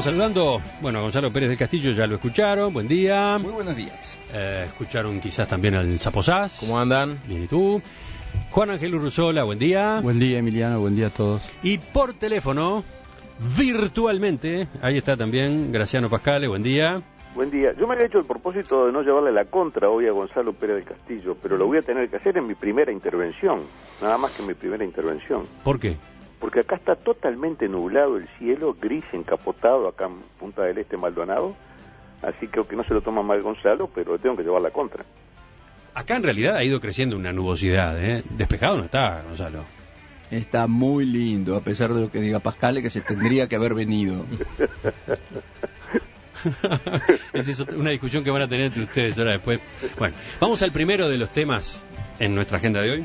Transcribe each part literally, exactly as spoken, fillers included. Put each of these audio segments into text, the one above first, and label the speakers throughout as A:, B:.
A: saludando, bueno, a Gonzalo Pérez del Castillo, ya lo escucharon, buen día.
B: Muy buenos días.
A: Eh, escucharon quizás también al Saposás.
C: ¿Cómo andan?
A: Bien, ¿y tú? Juan Ángel Urruzola, buen día.
D: Buen día, Emiliano, buen día a todos.
A: Y por teléfono, virtualmente, ahí está también Graciano Pascale, buen día.
E: Buen día. Yo me había hecho el propósito de no llevarle la contra hoy a Gonzalo Pérez del Castillo, pero lo voy a tener que hacer en mi primera intervención, nada más que en mi primera intervención.
A: ¿Por qué?
E: Porque acá está totalmente nublado el cielo, gris encapotado acá en Punta del Este, Maldonado, así que aunque no se lo toma mal Gonzalo, pero tengo que llevar la contra.
A: Acá en realidad ha ido creciendo una nubosidad, ¿eh? Despejado no está, Gonzalo.
B: Está muy lindo, a pesar de lo que diga Pascale, que se tendría que haber venido.
A: Esa es una discusión que van a tener entre ustedes ahora después. Bueno, vamos al primero de los temas en nuestra agenda de hoy.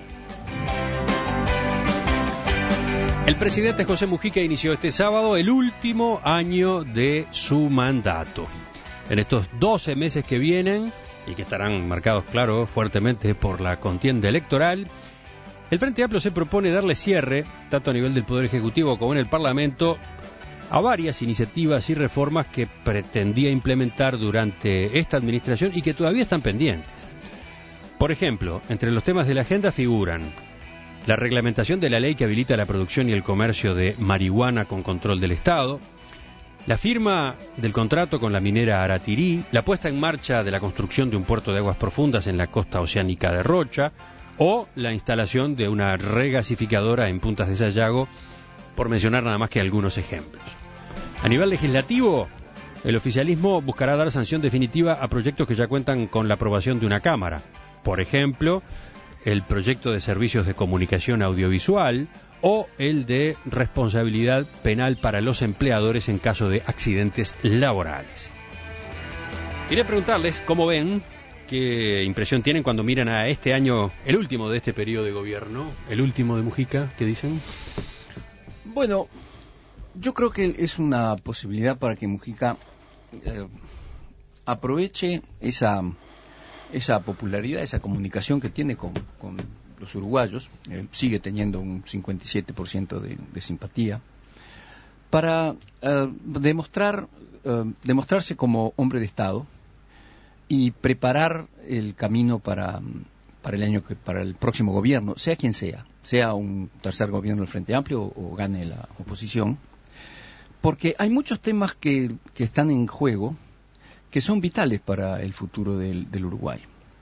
A: El presidente José Mujica inició este sábado el último año de su mandato. En estos doce meses que vienen, y que estarán marcados, claro, fuertemente por la contienda electoral, el Frente Amplio se propone darle cierre, tanto a nivel del Poder Ejecutivo como en el Parlamento, a varias iniciativas y reformas que pretendía implementar durante esta administración y que todavía están pendientes. Por ejemplo, entre los temas de la agenda figuran la reglamentación de la ley que habilita la producción y el comercio de marihuana con control del Estado, la firma del contrato con la minera Aratirí, la puesta en marcha de la construcción de un puerto de aguas profundas en la costa oceánica de Rocha, o la instalación de una regasificadora en Puntas de Sayago, por mencionar nada más que algunos ejemplos. A nivel legislativo, el oficialismo buscará dar sanción definitiva a proyectos que ya cuentan con la aprobación de una Cámara. Por ejemplo, el proyecto de servicios de comunicación audiovisual o el de responsabilidad penal para los empleadores en caso de accidentes laborales. Quería preguntarles cómo ven, qué impresión tienen cuando miran a este año, el último de este periodo de gobierno, el último de Mujica, ¿qué dicen?
B: Bueno, yo creo que es una posibilidad para que Mujica eh, aproveche esa... esa popularidad, esa comunicación que tiene con, con los uruguayos, eh, sigue teniendo un cincuenta y siete por ciento de, de simpatía, para eh, demostrar eh, demostrarse como hombre de Estado y preparar el camino para, para el año que, para el próximo gobierno, sea quien sea, sea un tercer gobierno del Frente Amplio o, o gane la oposición, porque hay muchos temas que, que están en juego que son vitales para el futuro del, del Uruguay.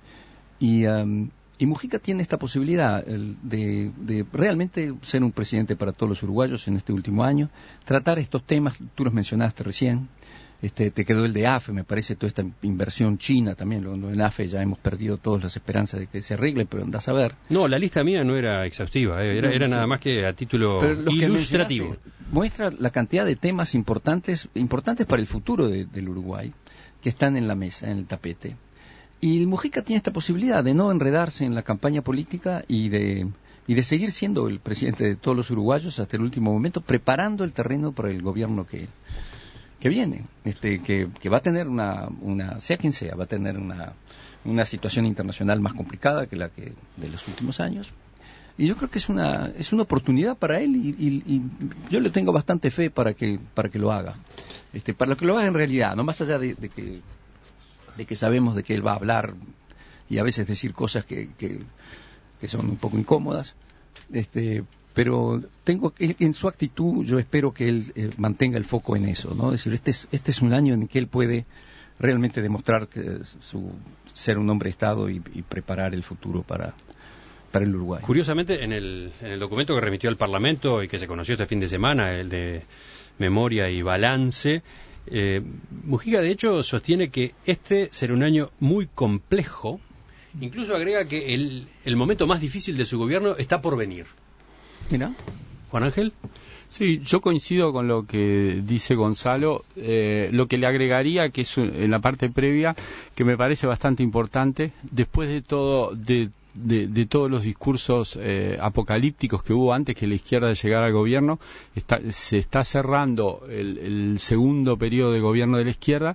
B: Y, um, y Mujica tiene esta posibilidad el, de, de realmente ser un presidente para todos los uruguayos en este último año, tratar estos temas, tú los mencionaste recién, este, te quedó el de A F E, me parece, toda esta inversión china también, lo, lo en A F E ya hemos perdido todas las esperanzas de que se arregle, pero andás a ver.
A: No, la lista mía no era exhaustiva, eh, era,
B: no,
A: era
B: sí.
A: nada más que a título ilustrativo.
B: Muestra la cantidad de temas importantes, importantes para el futuro de, del Uruguay, que están en la mesa, en el tapete. Y Mujica tiene esta posibilidad de no enredarse en la campaña política y de, y de seguir siendo el presidente de todos los uruguayos hasta el último momento, preparando el terreno para el gobierno que, que viene, este, que, que va a tener una, una, sea quien sea, va a tener una, una situación internacional más complicada que la que de los últimos años. Y yo creo que es una, es una oportunidad para él y, y, y yo le tengo bastante fe para que, para que lo haga. Este, para que lo haga en realidad, no más allá de, de que de que sabemos de que él va a hablar y a veces decir cosas que, que, que son un poco incómodas, este, pero tengo en su actitud yo espero que él eh, mantenga el foco en eso, ¿no? Es decir, este es, este es un año en que él puede realmente demostrar que su ser un hombre de Estado y, y preparar el futuro para para el Uruguay.
A: Curiosamente, en el, en el documento que remitió al Parlamento y que se conoció este fin de semana, el de Memoria y Balance, eh, Mujica de hecho sostiene que este será un año muy complejo, incluso agrega que el, el momento más difícil de su gobierno está por venir.
B: Mira,
A: Juan Ángel.
D: Sí, yo coincido con lo que dice Gonzalo. Eh, lo que le agregaría, que es en la parte previa, que me parece bastante importante, después de todo, de De, de todos los discursos eh, apocalípticos que hubo antes que la izquierda llegara al gobierno, está, se está cerrando el, el segundo periodo de gobierno de la izquierda,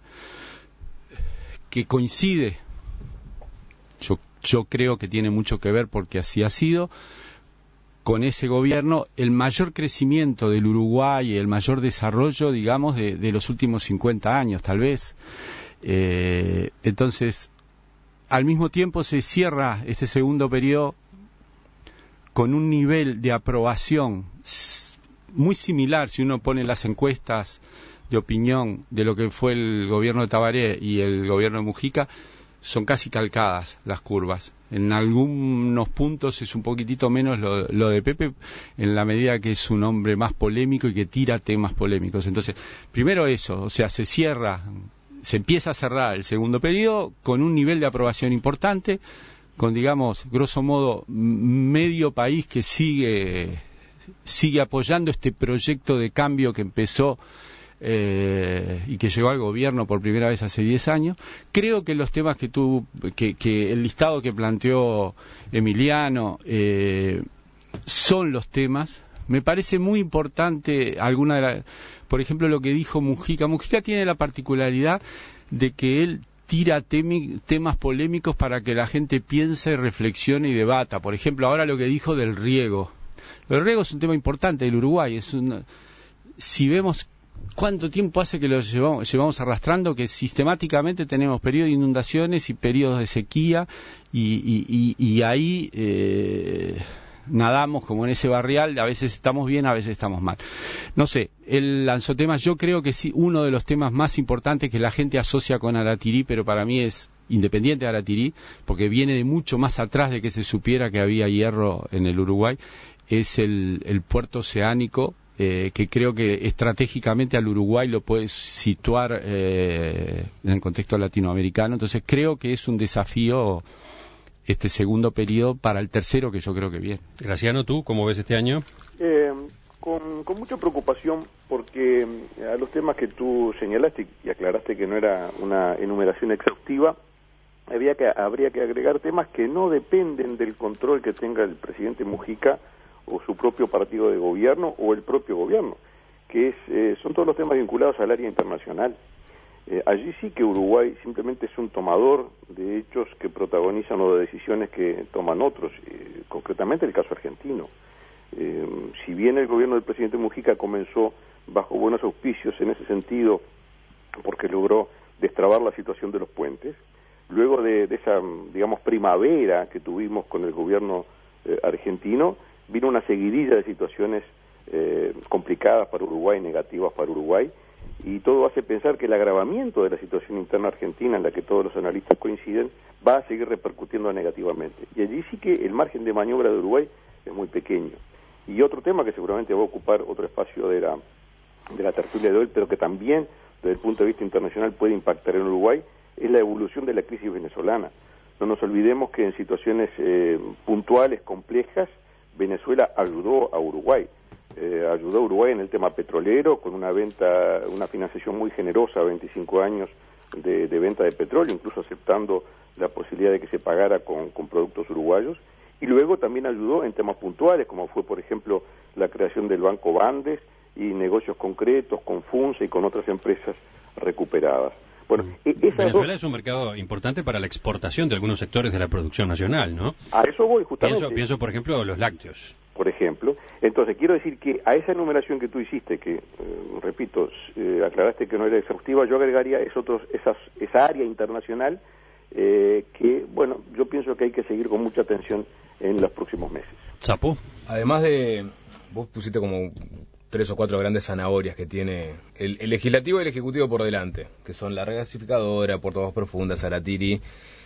D: que coincide, yo, yo creo que tiene mucho que ver porque así ha sido, con ese gobierno el mayor crecimiento del Uruguay y el mayor desarrollo, digamos, de, de los últimos cincuenta años, tal vez. Eh, entonces, al mismo tiempo se cierra este segundo periodo con un nivel de aprobación muy similar, si uno pone las encuestas de opinión de lo que fue el gobierno de Tabaré y el gobierno de Mujica, son casi calcadas las curvas. En algunos puntos es un poquitito menos lo, lo de Pepe, en la medida que es un hombre más polémico y que tira temas polémicos. Entonces, primero eso, o sea, se cierra, se empieza a cerrar el segundo periodo con un nivel de aprobación importante, con, digamos, grosso modo, medio país que sigue, sigue apoyando este proyecto de cambio que empezó Eh, y que llegó al gobierno por primera vez hace diez años. Creo que los temas que tú, que, que el listado que planteó Emiliano eh, son los temas. Me parece muy importante alguna de la, por ejemplo, lo que dijo Mujica. Mujica tiene la particularidad de que él tira temi, temas polémicos para que la gente piense, reflexione y debata. Por ejemplo, ahora lo que dijo del riego. El riego es un tema importante del Uruguay. Es un, si vemos ¿cuánto tiempo hace que lo llevamos, llevamos arrastrando? Que sistemáticamente tenemos periodos de inundaciones y periodos de sequía y, y, y, y ahí eh, nadamos como en ese barrial, a veces estamos bien, a veces estamos mal. No sé, él lanzó temas, yo creo que sí, uno de los temas más importantes que la gente asocia con Aratirí, pero para mí es independiente de Aratirí, porque viene de mucho más atrás de que se supiera que había hierro en el Uruguay, es el, el puerto oceánico. Eh, que creo que estratégicamente al Uruguay lo puede situar eh, en el contexto latinoamericano. Entonces creo que es un desafío este segundo periodo para el tercero, que yo creo que viene.
A: Graciano, ¿tú cómo ves este año?
E: Eh, con, con mucha preocupación, porque a los temas que tú señalaste y aclaraste que no era una enumeración exhaustiva, había que, habría que agregar temas que no dependen del control que tenga el presidente Mujica o su propio partido de gobierno o el propio gobierno, que es eh, son todos los temas vinculados al área internacional. Eh, allí sí que Uruguay simplemente es un tomador de hechos que protagonizan o de decisiones que toman otros, eh, concretamente el caso argentino. Eh, si bien el gobierno del presidente Mujica comenzó bajo buenos auspicios en ese sentido, porque logró destrabar la situación de los puentes, luego de, de esa, digamos, primavera que tuvimos con el gobierno eh, argentino, vino una seguidilla de situaciones eh, complicadas para Uruguay, negativas para Uruguay, y todo hace pensar que el agravamiento de la situación interna argentina, en la que todos los analistas coinciden, va a seguir repercutiendo negativamente. Y allí sí que el margen de maniobra de Uruguay es muy pequeño. Y otro tema que seguramente va a ocupar otro espacio de la, de la tertulia de hoy, pero que también desde el punto de vista internacional puede impactar en Uruguay, es la evolución de la crisis venezolana. No nos olvidemos que en situaciones eh, puntuales, complejas, Venezuela ayudó a Uruguay, eh, ayudó a Uruguay en el tema petrolero con una venta, una financiación muy generosa, veinticinco años de, de venta de petróleo, incluso aceptando la posibilidad de que se pagara con, con productos uruguayos, y luego también ayudó en temas puntuales, como fue, por ejemplo, la creación del Banco Bandes y negocios concretos con FUNSA y con otras empresas recuperadas. Bueno,
A: Venezuela dos... es un mercado importante para la exportación de algunos sectores de la producción nacional, ¿no?
E: A eso voy, justamente.
A: Pienso, pienso por ejemplo, los lácteos.
E: Por ejemplo. Entonces, quiero decir que a esa enumeración que tú hiciste, que, eh, repito, eh, aclaraste que no era exhaustiva, yo agregaría esos otros, esas, esa área internacional eh, que, bueno, yo pienso que hay que seguir con mucha atención en los próximos meses.
A: Sapo.
C: Además de, vos pusiste como tres o cuatro grandes zanahorias que tiene el, el legislativo y el ejecutivo por delante, que son la regasificadora, Puerto Aguas Profundas, Aratiri,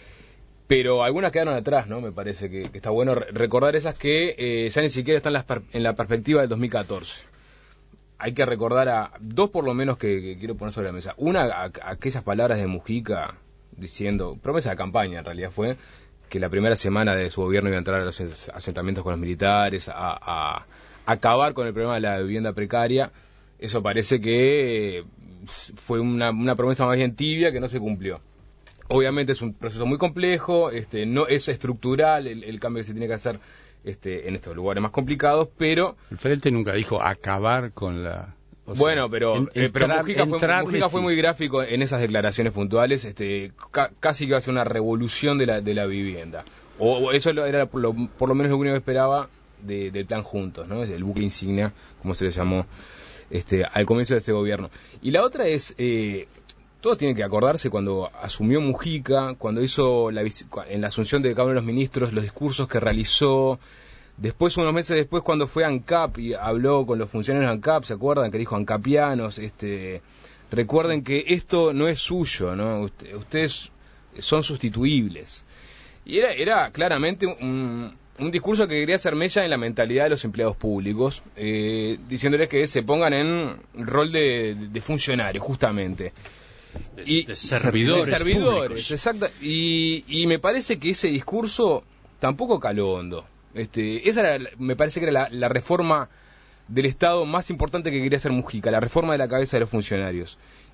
C: pero algunas quedaron atrás, ¿no? Me parece que, que está bueno recordar esas que eh, ya ni siquiera están las per, en la perspectiva del dos mil catorce. Hay que recordar a dos por lo menos que, que quiero poner sobre la mesa. Una, a, a aquellas palabras de Mujica diciendo, promesa de campaña en realidad fue, que la primera semana de su gobierno iba a entrar a los asentamientos con los militares, a, a acabar con el problema de la vivienda precaria. Eso parece que fue una, una promesa más bien tibia que no se cumplió. Obviamente es un proceso muy complejo, este, no es estructural el, el cambio que se tiene que hacer este, en estos lugares más complicados, pero...
D: El Frente nunca dijo acabar con la...
C: O sea, bueno, pero, en, eh, pero entrar, Mujica, fue, Mujica fue muy gráfico en esas declaraciones puntuales, este, ca, casi que iba a ser una revolución de la, de la vivienda. O, o eso era por lo, por lo menos lo único que esperaba de, del plan Juntos, ¿no? Es el buque insignia, como se le llamó este, al comienzo de este gobierno. Y la otra es, eh, todos tienen que acordarse cuando asumió Mujica, cuando hizo la, en la asunción de cada uno de los ministros, los discursos que realizó. Después, unos meses después, cuando fue a ANCAP y habló con los funcionarios de ANCAP, ¿se acuerdan? Que dijo ancapianos, este, recuerden que esto no es suyo, ¿no? Usted, ustedes son sustituibles. Y era, era claramente un, un discurso que quería hacer mella en la mentalidad de los empleados públicos, eh, diciéndoles que se pongan en rol de, de funcionarios, justamente.
A: De,
C: y,
A: de servidores,
C: de servidores
A: públicos.
C: Exacto. Y, y me parece que ese discurso tampoco caló hondo. Este, esa era, me parece que era la, la reforma del Estado más importante que quería hacer Mujica, la reforma de la cabeza de los funcionarios.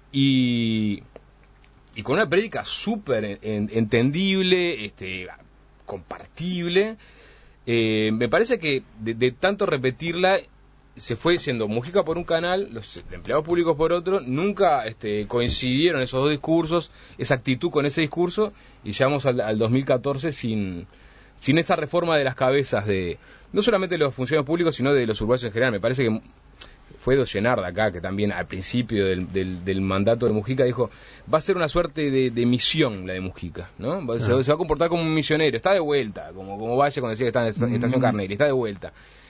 C: Y, y con una prédica súper en, entendible, este, compartible. Eh, me parece que de, de tanto repetirla, se fue diciendo Mujica por un canal, los empleados públicos por otro, nunca este, coincidieron esos dos discursos, esa actitud con ese discurso, y llegamos al, al dos mil catorce sin... sin esa reforma de las cabezas de, no solamente de los funcionarios públicos, sino de los uruguayos en general. Me parece que fue Doyenard acá, que también al principio del, del, del mandato de Mujica dijo, va a ser una suerte de, de misión la de Mujica, ¿no? Se, ah. se va a comportar como un misionero, está de vuelta, como, como Valle cuando decía que está en esta, mm. Estación Carnelli, está de vuelta.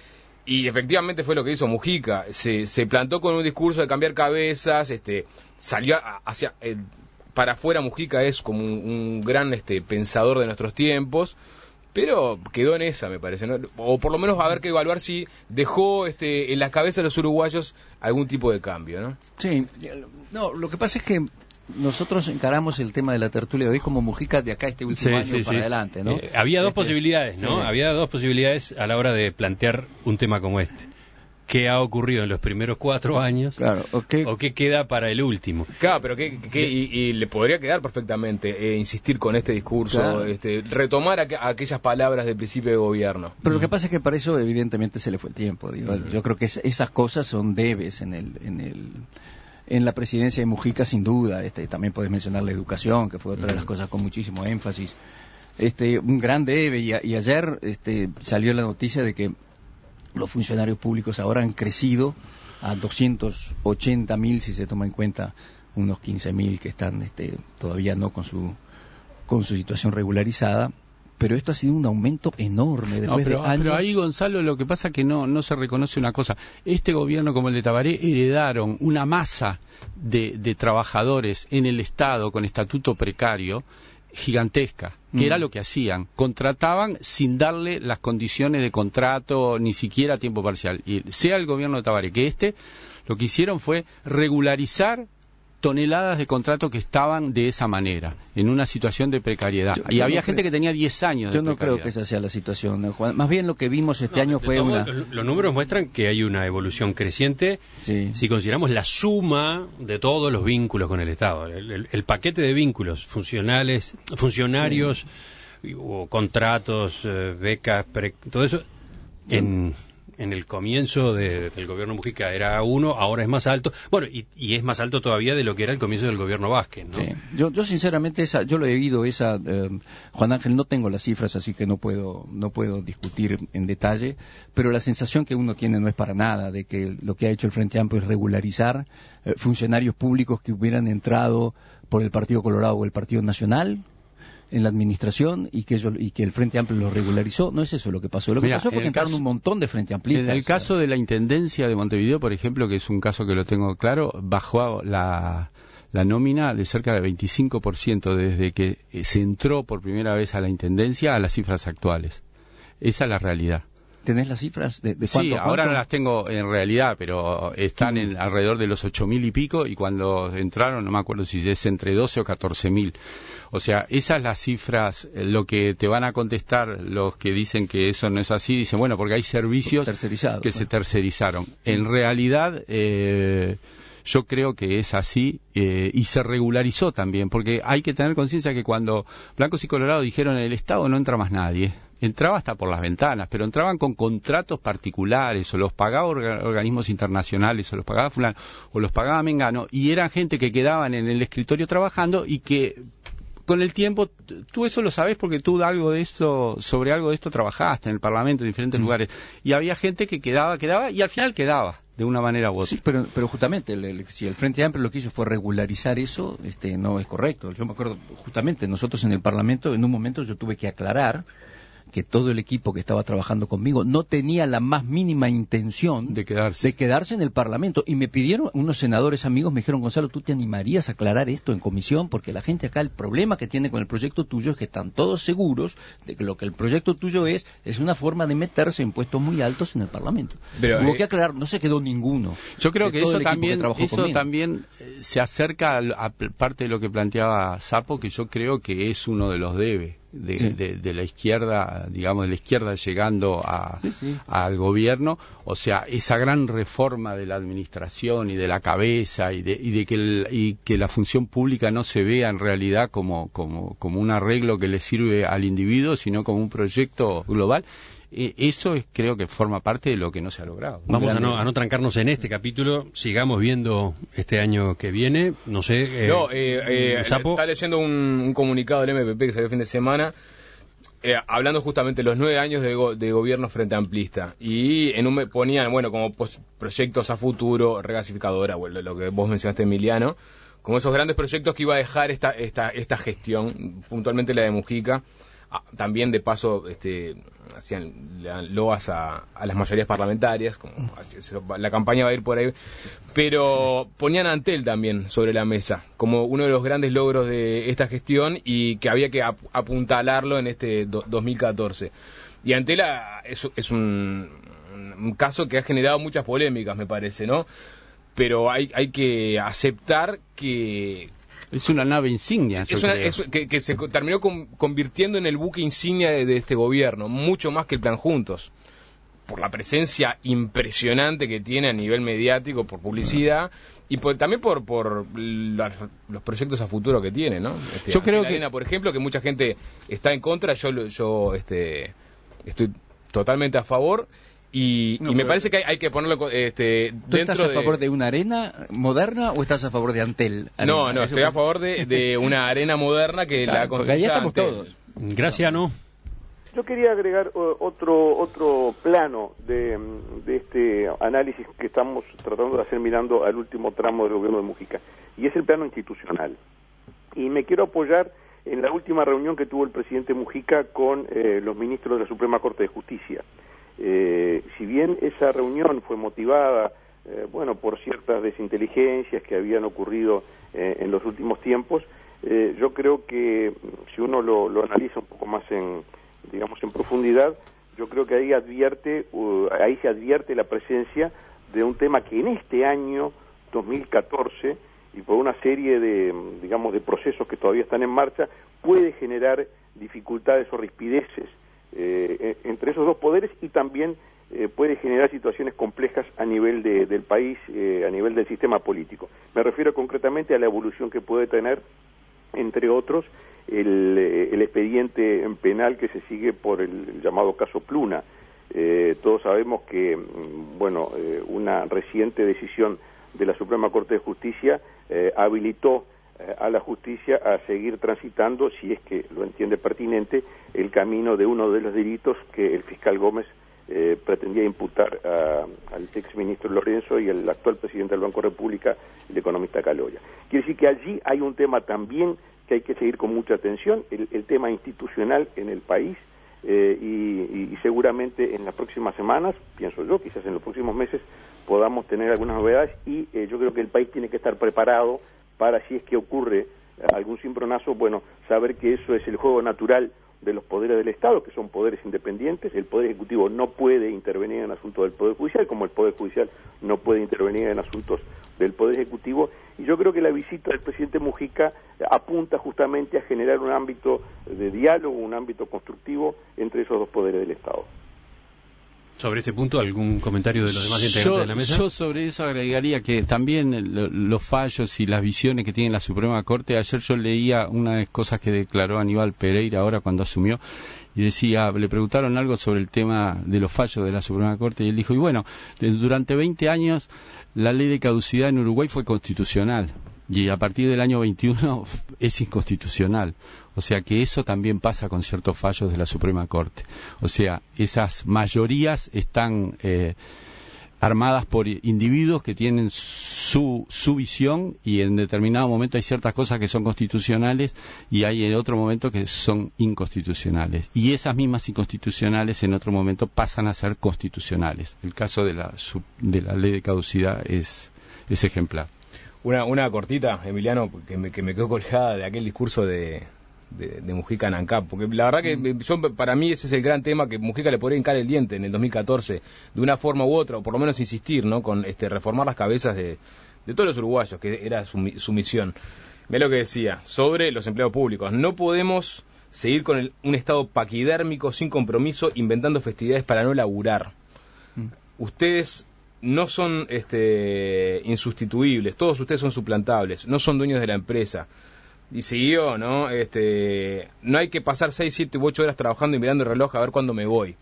C: Y efectivamente fue lo que hizo Mujica, se, se plantó con un discurso de cambiar cabezas, este, salió a, hacia, eh, para afuera Mujica es como un, un gran este, pensador de nuestros tiempos, pero quedó en esa, me parece, ¿no? O por lo menos va a haber que evaluar si dejó este, en la cabeza de los uruguayos algún tipo de cambio, ¿no?
B: Sí, no, lo que pasa es que nosotros encaramos el tema de la tertulia de hoy como Mujica de acá este último
A: sí,
B: año
A: sí,
B: para
A: sí.
B: adelante, ¿no?
A: Eh, había dos
B: este,
A: posibilidades, ¿no?
B: Sí.
A: Había dos posibilidades a la hora de plantear un tema como este. ¿Qué ha ocurrido en los primeros cuatro años?
B: Claro, okay.
A: ¿O qué queda para el último?
C: Claro, pero que, que y, y le podría quedar perfectamente eh, insistir con este discurso,
B: Claro.
C: este, retomar aqu aquellas palabras del principio de gobierno.
B: Pero lo que pasa es que para eso evidentemente se le fue el tiempo. Digo. Mm. Yo creo que es, esas cosas son debes en el, en el, en la presidencia de Mujica sin duda. Este, también podés mencionar la educación, que fue otra mm. de las cosas con muchísimo énfasis. Este, un gran debe y, a, y ayer este, salió la noticia de que los funcionarios públicos ahora han crecido a doscientos ochenta mil, si se toma en cuenta unos quince mil que están este, todavía no con su con su situación regularizada. Pero esto ha sido un aumento enorme después
D: no, pero,
B: de años.
D: pero ahí, Gonzalo, lo que pasa es que no, no se reconoce una cosa. Este gobierno, como el de Tabaré, heredaron una masa de, de trabajadores en el Estado con estatuto precario gigantesca, que mm. era lo que hacían, contrataban sin darle las condiciones de contrato, ni siquiera a tiempo parcial, y sea el gobierno de Tabaré que este, lo que hicieron fue regularizar toneladas de contratos que estaban de esa manera, en una situación de precariedad,
B: yo,
D: y
B: yo
D: había
B: no
D: gente
B: creo,
D: que tenía diez años
B: yo
D: de
B: no
D: precariedad.
B: creo que esa sea la situación, Juan. Más bien lo que vimos este
A: no,
B: año fue una...
A: Los, los números muestran que hay una evolución creciente,
B: sí.
A: si consideramos la suma de todos los vínculos con el Estado, el, el, el paquete de vínculos funcionales, funcionarios, sí. o contratos, eh, becas, pre, todo eso, sí. en... en el comienzo de, del gobierno Mujica era uno, ahora es más alto, bueno, y, y es más alto todavía de lo que era el comienzo del gobierno Vázquez, ¿no?
B: Sí. Yo, yo sinceramente, esa, yo lo he oído, esa, eh, Juan Ángel, no tengo las cifras, así que no puedo, no puedo discutir en detalle, pero la sensación que uno tiene no es para nada, de que lo que ha hecho el Frente Amplio es regularizar eh, funcionarios públicos que hubieran entrado por el Partido Colorado o el Partido Nacional en la administración y que ellos, y que el Frente Amplio lo regularizó. No es eso lo que pasó. Lo que
D: Mira,
B: pasó fue que entraron
D: caso,
B: un montón de Frente Amplistas.
D: En el caso de la Intendencia de Montevideo, por ejemplo, que es un caso que lo tengo claro, bajó la, la nómina de cerca de veinticinco por ciento desde que se entró por primera vez a la Intendencia a las cifras actuales. Esa es la realidad.
B: ¿Tenés las cifras de, de cuánto?
D: Sí, ahora
B: cuánto?
D: no las tengo en realidad, pero están en alrededor de los ocho mil y pico, y cuando entraron, no me acuerdo si es entre doce o catorce mil. O sea, esas las cifras, lo que te van a contestar los que dicen que eso no es así, dicen, bueno, porque hay servicios
B: tercerizados,
D: que
B: bueno.
D: se tercerizaron. En realidad, eh, yo creo que es así, eh, y se regularizó también, porque hay que tener conciencia que cuando Blancos y Colorado dijeron en el Estado no entra más nadie, entraba hasta por las ventanas, pero entraban con contratos particulares, o los pagaba orga, organismos internacionales, o los pagaba fulano, o los pagaba Mengano, y eran gente que quedaban en el escritorio trabajando y que con el tiempo, tú eso lo sabes porque tú algo de esto, sobre algo de esto trabajaste en el Parlamento, en diferentes mm. lugares, y había gente que quedaba, quedaba, y al final quedaba, de una manera u otra.
B: Sí, pero, pero justamente, el, el, si el Frente Amplio lo que hizo fue regularizar eso, este, no es correcto. Yo me acuerdo, justamente, nosotros en el Parlamento, en un momento yo tuve que aclarar que todo el equipo que estaba trabajando conmigo no tenía la más mínima intención
D: de quedarse.
B: de quedarse en el Parlamento. Y me pidieron, unos senadores amigos me dijeron, Gonzalo, ¿tú te animarías a aclarar esto en comisión? Porque la gente acá, el problema que tiene con el proyecto tuyo es que están todos seguros de que lo que el proyecto tuyo es, es una forma de meterse en puestos muy altos en el Parlamento. Pero, Hubo eh, que aclarar, no se quedó ninguno.
D: Yo creo que eso también, que eso conmigo. también se acerca a, a parte de lo que planteaba Sapo, que yo creo que es uno de los debe. De, sí. de, de la izquierda, digamos, de la izquierda llegando a, sí, sí. al gobierno, o sea, esa gran reforma de la administración y de la cabeza y de, y de que, el, y que la función pública no se vea en realidad como, como, como un arreglo que le sirve al individuo, sino como un proyecto global. Eso es, creo que forma parte de lo que no se ha logrado.
A: Vamos a no, a no trancarnos en este capítulo, sigamos viendo este año que viene, no sé...
C: Eh, no, eh, eh, está leyendo un, un comunicado del M P P que salió el fin de semana, eh, hablando justamente de los nueve años de, go, de gobierno frente amplista, y en un, ponían, bueno, como proyectos a futuro, regasificadora, bueno, lo que vos mencionaste, Emiliano, como esos grandes proyectos que iba a dejar esta, esta, esta gestión, puntualmente la de Mujica. Ah, también de paso este, hacían loas a, a las mayorías parlamentarias, como así, la campaña va a ir por ahí, pero ponían a Antel también sobre la mesa como uno de los grandes logros de esta gestión y que había que ap apuntalarlo en este do dos mil catorce. Y Antel es, es un, un caso que ha generado muchas polémicas, me parece, ¿no? Pero hay, hay que aceptar que...
D: Es una nave insignia, yo
C: es una,
D: creo.
C: Es, que, que se terminó con, convirtiendo en el buque insignia de, de este gobierno, mucho más que el Plan Juntos, por la presencia impresionante que tiene a nivel mediático, por publicidad, y por, también por, por la, los proyectos a futuro que tiene, ¿no? Este,
D: yo creo que...
C: Arena, por ejemplo, que mucha gente está en contra, yo, yo este, estoy totalmente a favor. Y, no, y me pero... parece que hay, hay que ponerlo este,
B: ¿Tú
C: dentro
B: estás a
C: de...
B: favor de una arena moderna o estás a favor de Antel? Arena?
C: No, no, estoy a favor de, de una arena moderna que claro, la construya
B: ahí estamos
C: Antel.
B: todos.
A: Graciano.
E: Yo quería agregar uh, otro otro plano de, de este análisis que estamos tratando de hacer mirando al último tramo del gobierno de Mujica, y es el plano institucional. Y me quiero apoyar en la última reunión que tuvo el presidente Mujica con eh, los ministros de la Suprema Corte de Justicia. Eh, si bien esa reunión fue motivada eh, bueno, por ciertas desinteligencias que habían ocurrido eh, en los últimos tiempos, eh, yo creo que si uno lo, lo analiza un poco más en, digamos, en profundidad, yo creo que ahí advierte, uh, ahí se advierte la presencia de un tema que en este año dos mil catorce, y por una serie de, digamos, de procesos que todavía están en marcha, puede generar dificultades o rispideces Eh, entre esos dos poderes, y también eh, puede generar situaciones complejas a nivel de, del país, eh, a nivel del sistema político. Me refiero concretamente a la evolución que puede tener, entre otros, el, el expediente penal que se sigue por el, el llamado caso Pluna. Eh, todos sabemos que, bueno, eh, una reciente decisión de la Suprema Corte de Justicia eh, habilitó a la justicia a seguir transitando, si es que lo entiende pertinente, el camino de uno de los delitos que el fiscal Gómez eh, pretendía imputar a, al exministro Lorenzo y al actual presidente del Banco República, el economista Caloya. Quiere decir que allí hay un tema también que hay que seguir con mucha atención, el, el tema institucional en el país, eh, y, y seguramente en las próximas semanas, pienso yo, quizás en los próximos meses, podamos tener algunas novedades, y eh, yo creo que el país tiene que estar preparado para, si es que ocurre algún cimbronazo, bueno, saber que eso es el juego natural de los poderes del Estado, que son poderes independientes. El Poder Ejecutivo no puede intervenir en asuntos del Poder Judicial, como el Poder Judicial no puede intervenir en asuntos del Poder Ejecutivo, y yo creo que la visita del presidente Mujica apunta justamente a generar un ámbito de diálogo, un ámbito constructivo entre esos dos poderes del Estado.
A: Sobre este punto, ¿algún comentario de los demás integrantes
D: yo,
A: de la mesa?
D: Yo sobre eso agregaría que también lo, los fallos y las visiones que tiene la Suprema Corte. Ayer yo leía una de las cosas que declaró Aníbal Pereira ahora cuando asumió, y decía, le preguntaron algo sobre el tema de los fallos de la Suprema Corte, y él dijo, y bueno, durante veinte años la ley de caducidad en Uruguay fue constitucional. y a partir del año veintiuno es inconstitucional. O sea que eso también pasa con ciertos fallos de la Suprema Corte. O sea, esas mayorías están eh, armadas por individuos que tienen su, su visión, y en determinado momento hay ciertas cosas que son constitucionales y hay en otro momento que son inconstitucionales. Y esas mismas inconstitucionales en otro momento pasan a ser constitucionales. El caso de la, de la ley de caducidad es, es ejemplar.
C: Una, una cortita, Emiliano, que me, que me quedó colgada de aquel discurso de, de, de Mujica en ANCAP, porque la verdad que mm. yo, para mí ese es el gran tema, que Mujica le podría hincar el diente en el dos mil catorce, de una forma u otra, o por lo menos insistir, ¿no?, con este reformar las cabezas de, de todos los uruguayos, que era su, su misión. Ve lo que decía, sobre los empleados públicos: no podemos seguir con el, un estado paquidérmico, sin compromiso, inventando festividades para no laburar. Mm. Ustedes no son este, insustituibles, todos ustedes son suplantables, no son dueños de la empresa. Y siguió, ¿no? Este, no hay que pasar seis, siete u ocho horas trabajando y mirando el reloj a ver cuándo me voy.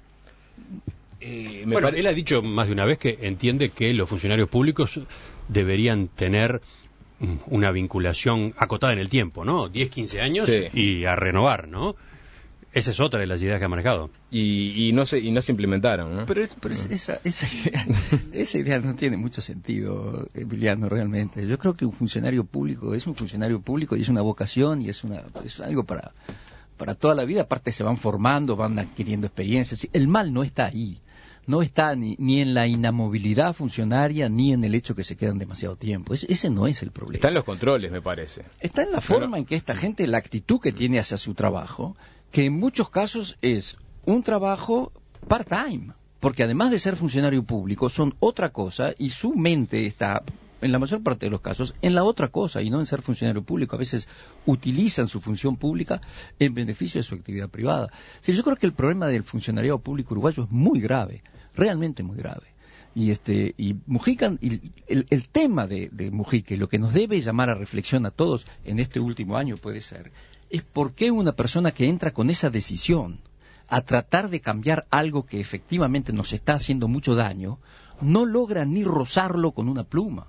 C: Eh, me
A: bueno,
C: pare...
A: él ha dicho más de una vez que entiende que los funcionarios públicos deberían tener una vinculación acotada en el tiempo, ¿no? diez, quince años, sí, y a renovar, ¿no? Esa es otra de las ideas que ha manejado.
C: Y, y, no, se, y no se implementaron, ¿no?
B: Pero, es, pero es, esa, esa, idea, esa idea no tiene mucho sentido, Emiliano, realmente. Yo creo que un funcionario público es un funcionario público y es una vocación y es, una, es algo para, para toda la vida. Aparte se van formando, van adquiriendo experiencias. El mal no está ahí. No está ni, ni en la inamovilidad funcionaria ni en el hecho que se quedan demasiado tiempo. Es, ese no es el problema.
C: Está en los controles, me parece.
B: Está en la forma Pero... en que esta gente, la actitud que tiene hacia su trabajo, que en muchos casos es un trabajo part-time, porque además de ser funcionario público son otra cosa y su mente está, en la mayor parte de los casos, en la otra cosa y no en ser funcionario público. A veces utilizan su función pública en beneficio de su actividad privada. Sí, yo creo que el problema del funcionariado público uruguayo es muy grave, realmente muy grave. Y este y Mujica, y el, el tema de, de Mujica, y lo que nos debe llamar a reflexión a todos en este último año puede ser, es por qué una persona que entra con esa decisión a tratar de cambiar algo que efectivamente nos está haciendo mucho daño, no logra ni rozarlo con una pluma.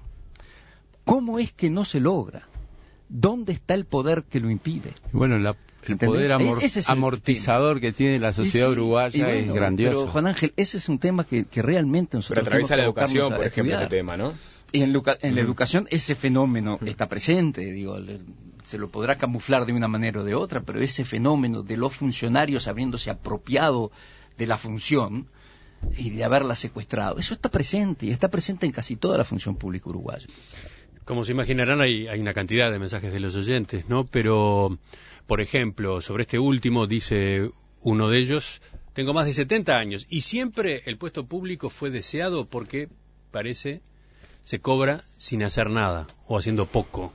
B: ¿Cómo es que no se logra? ¿Dónde está el poder que lo impide?
D: Bueno, la, el ¿entendés? Poder amor, es, es amortizador que tiene la sociedad sí, uruguaya bueno, es grandioso.
B: Pero, Juan Ángel, ese es un tema que, que realmente nosotros
C: Pero atraviesa la educación, por ejemplo, este tema, ¿no?
B: Y en, Luca, en mm. la educación ese fenómeno mm. está presente, digo, le, se lo podrá camuflar de una manera o de otra, pero ese fenómeno de los funcionarios habiéndose apropiado de la función y de haberla secuestrado, eso está presente, y está presente en casi toda la función pública uruguaya.
A: Como se imaginarán, hay, hay una cantidad de mensajes de los oyentes, ¿no? Pero, por ejemplo, sobre este último, dice uno de ellos: tengo más de setenta años y siempre el puesto público fue deseado porque, parece, se cobra sin hacer nada o haciendo poco.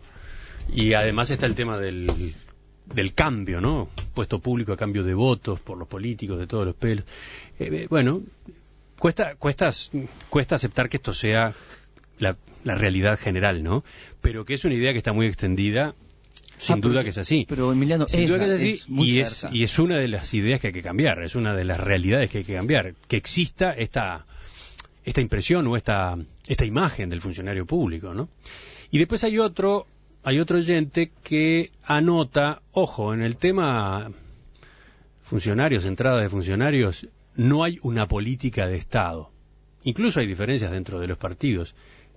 A: Y además está el tema del, del cambio, ¿no? Puesto público a cambio de votos por los políticos de todos los pelos. Eh, bueno, cuesta, cuesta, cuesta aceptar que esto sea la, la realidad general, ¿no? Pero que es una idea que está muy extendida, sin ah, duda pero, que es así.
B: Pero Emiliano,
A: sin
B: es,
A: duda que es así,
B: es muy
A: y, es, y es una de las ideas que hay que cambiar, es una de las realidades que hay que cambiar, que exista esta, esta impresión o esta, esta imagen del funcionario público, ¿no? Y después hay otro, hay otro oyente que anota, ojo, en el tema funcionarios, entrada de funcionarios, no hay una política de Estado. Incluso hay diferencias dentro de los partidos.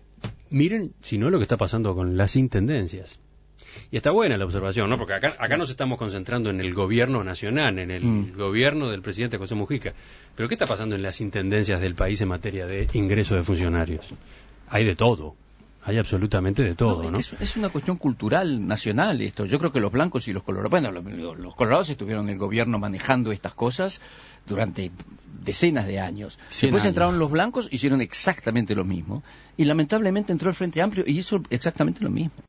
A: Miren, si no, lo que está pasando con las intendencias. Y está buena la observación, ¿no? Porque acá, acá nos estamos concentrando en el gobierno nacional, en el mm. gobierno del presidente José Mujica. Pero ¿qué está pasando en las intendencias del país en materia de ingreso de funcionarios? Hay de todo. Hay absolutamente de todo, ¿no? ¿no?
B: Es, es una cuestión cultural nacional esto. Yo creo que los blancos y los colorados, bueno, los, los colorados estuvieron en el gobierno manejando estas cosas durante decenas de años. Después años. entraron los blancos, hicieron exactamente lo mismo. Y lamentablemente entró el Frente Amplio y hizo exactamente lo mismo.